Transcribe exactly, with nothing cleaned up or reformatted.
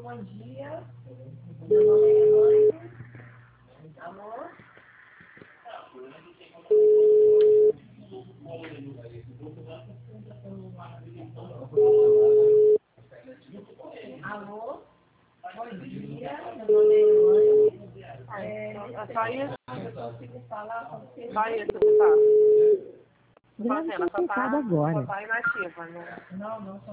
bom dia. Meu nome é Elaine. Alô? Alô? Bom dia. Meu nome é Elaine. É, É só isso? eu consigo falar com você? Só isso que tá. Grave Fazendo, só consultado tá, agora. só tá inativa, né? Não, não.